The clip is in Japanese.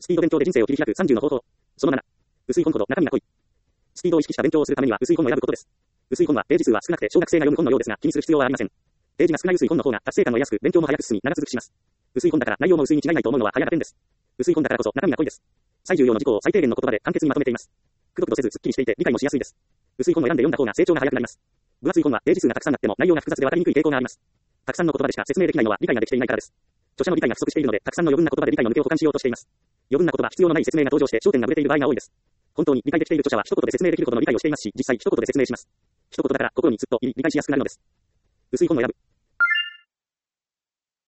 スピード勉強で人生を切り開く30の方法。その7。薄い本ほど中身が濃い。スピードを意識した勉強をするためには薄い本を選ぶことです。薄い本はページ数は少なくて小学生が読む本のようですが気にする必要はありません。ページが少ない薄い本の方が達成感を得やすく勉強も早く進み長続きします。薄い本だから内容も薄いに違いないと思うのは早が点です。薄い本だからこそ中身が濃いです。最重要の事項を最低限の言葉で簡潔にまとめています。くどくどせずすっきりしていて理解もしやすいです。薄い本を選んで読んだ方が成長が早くなります。分厚い本はページ数がたくさんあっても内容が複雑でわかりにくい傾向があります。たくさんの言葉でしか説明できないのは理解ができていないからです。著者の理解が不足しているのでたくさんの余分な言葉で理解の抜けを補完しようとしています。余分な言葉、必要のない説明が登場して焦点がぶれている場合が多いです。本当に理解できている著者は一言で説明できるほどの理解をしていますし、実際一言で説明します。一言だから心にずっと理解しやすくなるのです。薄い本を選ぶ。